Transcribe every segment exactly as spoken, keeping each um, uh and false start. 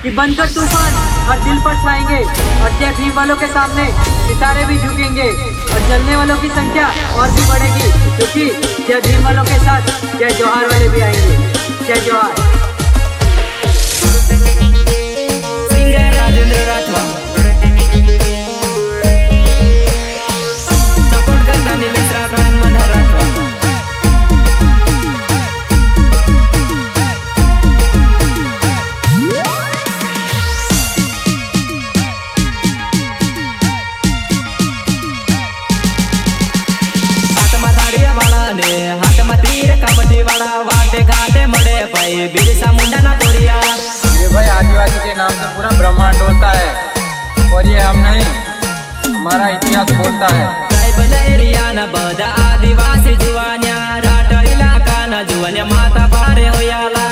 कि बनकर तूफान हर दिल पर छाएंगे और जय भीम वालों के सामने सितारे भी झुकेंगे और जलने वालों की संख्या और भी बढ़ेगी, क्योंकि जय भीम वालों के साथ जय जोहार वाले भी आएंगे। जय जोहार। बिरसा मुंडा ना तोड़िया। ये भाई आदिवासी के नाम से पूरा ब्रह्मांड होता है और ये हम नहीं, हमारा इतिहास बोलता है। न बदा आदिवासी जुवान्या राट इलाका न जुवान्या माता पारे होयाला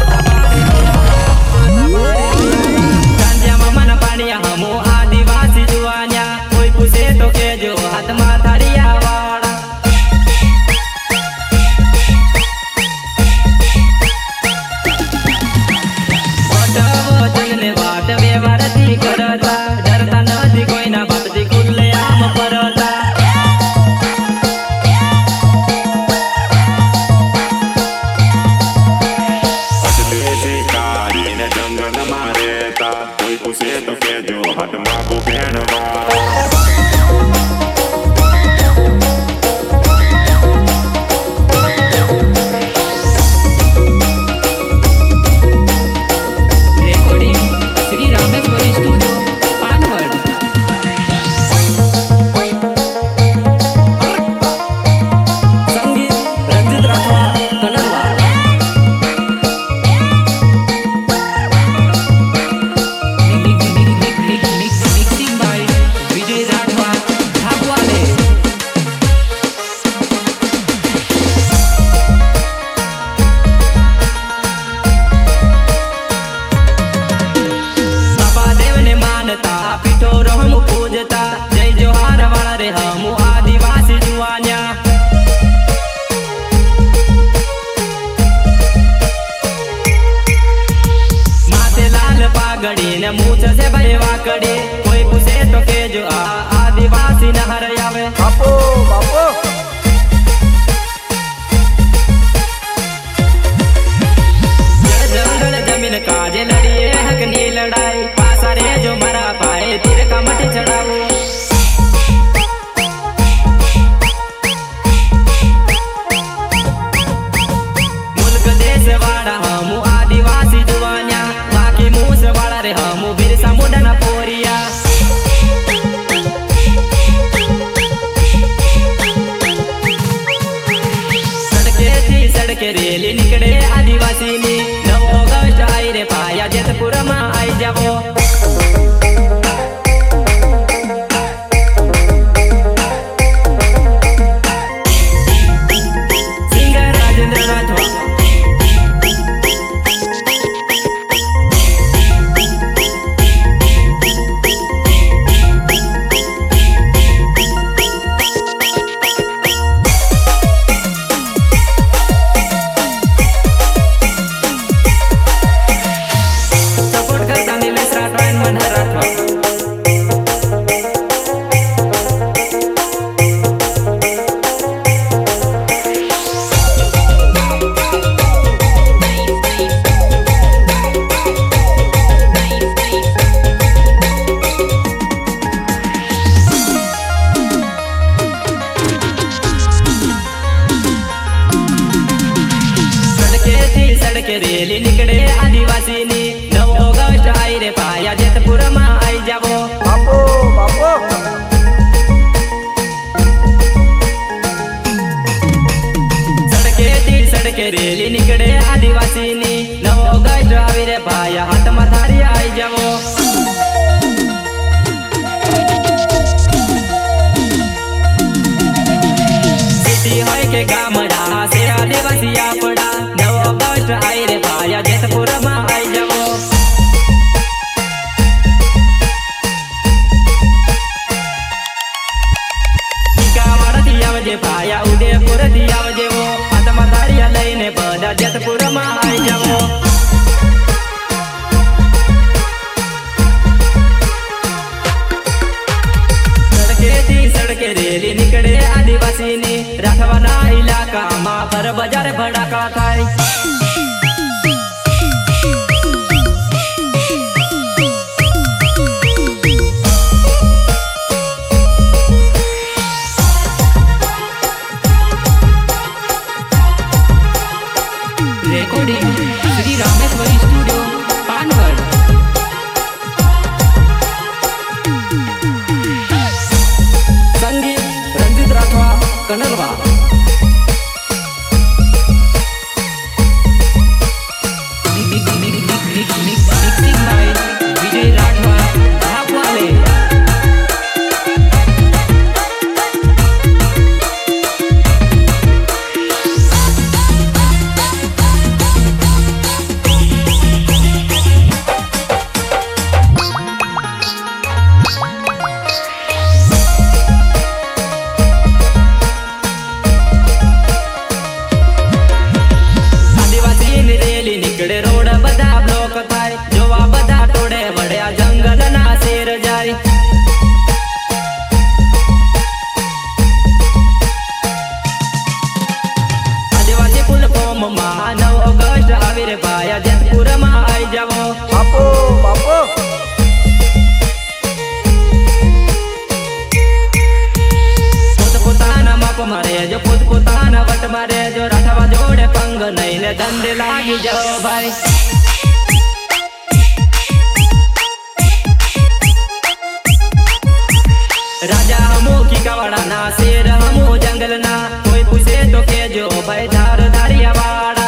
मन पानिया हमो आदिवासी जुवान्या कोई पूछे तो के जो हाथ माथारिया वाड़ा करता डरता नदी कोई ना भक्ति खुले आम परता जंगल मारेता कोई पूछे तो के जो हट मागो बहनवा। जय जोहार वाला रे हम आदिवासी जुवान्या माथे लाल पागड़ी न मूछ से भयवा कड़ी कोई पूछे तो के जो आ आदिवासी न हर आवे। बापो बापो जंगल जमीन काजे लड़िए हकनी लड़ाई पासारे जो मरा पाए तीर का मटी चढ़ाओ मुल्क देश वाड़ा हम आदिवासी जुवान्या बाकी मूस वाला रे हम बिरसा मुंडा ना पोरिया। सड़के थी सड़के रेली निकले आदिवासी नी नौ अगस्त आई रे पाया जेतपुर में आई जावो सड़के रेली निकले आदिवासी नी नौ अगस्त आई रे पाया जेतपुर में आई जावो। बापो बापो सड़के थी सड़के रेली निकले आदिवासी नी नौ अगस्त आई रे पाया हाथ मथारी आई जावो। सिटी होय के गामड़ा से आदिवासी आपड़ा नौ अगस्त आई रे पाया जेतपुर में आई जावो। जे पाया उदयपुर दिया जे वो आत्मा धारिया लईने बड़ा जेतपुर में आई जावो। गरबा थाय। Recording Shri Rameshwari studio Pangadh. संगीत रंजित राठवा कनरवा। Mixing by Vijay Rathwa Bhagwale. નીકળે રોડ બધા બ્લોક થાય જોવા બધા ટોળે વળ્યા જંગલ ના શેર જાય। આદિવાસી ફૂલ ફોર્મ માં નવ ઓગસ્ટ આવી રે ભાઈ જેતપુર માં આવી જાવો બાપો બાપો પોત પોતાના માપ મારે જો પોત પોતાના વટ મારે જો રાઠવા જોડે પંગ નહીં ને ધંધે લાગી જાઓ ભાઈ। राजा हमो की कवाड़ा ना शेर हमो जंगल ना कोई पूछे तो के जो भाई धार धारिया वाड़ा।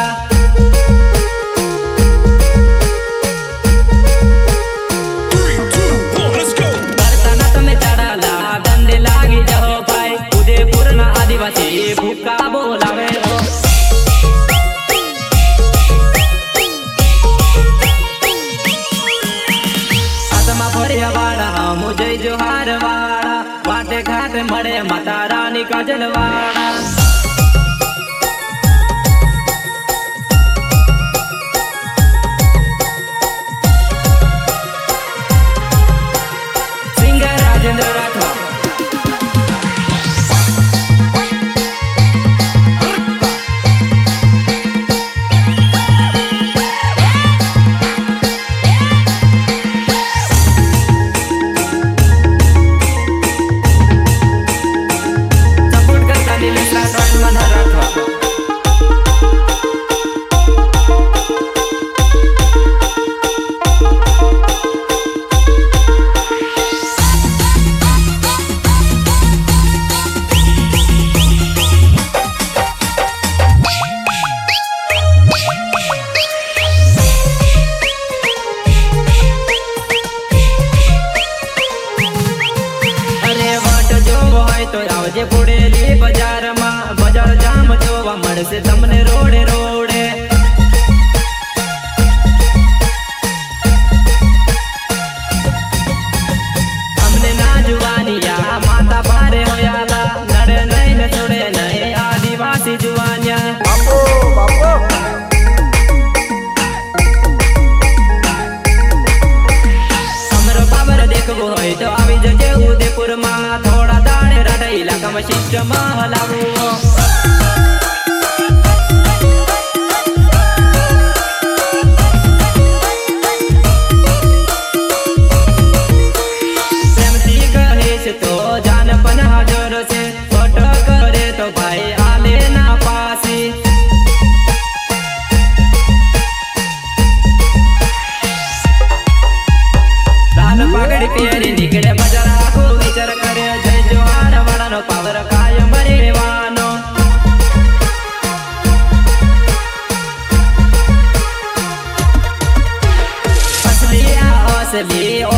बरसाना तुम्हें चढ़ाला धंधे लागी जाओ भाई उदयपुर ना आदिवासी भूखा बोलावे हो। आत्मा फरिया वाड़ा मुझे जोहार वाड़ा वाटे घाट मड़े माता रानी का जलवाड़ा। सिंगर राजेंद्र राठवा। तो आवजे पुडेली बजार मा बजार जाम जोवा मळसे तमने रोडे रोडे। हमने ना जुवानिया माता पारे होयाला नड़े नहीं न छोड़े नहीं आदिवासी जुवानिया। બાપો બાપો हमरो पावर देखबो होय तो आवी जजे उदयपुर मा थोड़ा दाड़े रडे इलाका में सिस्टम हलावो। प्रेमती कहे से तो जान पन हाजर से फोटो करे तो भाई आले ना पासी। लाल पगड़ी पेरी निकले बजरा को विचार करे जय जोहार वाला नो पावर कायम रेवानो। असली असली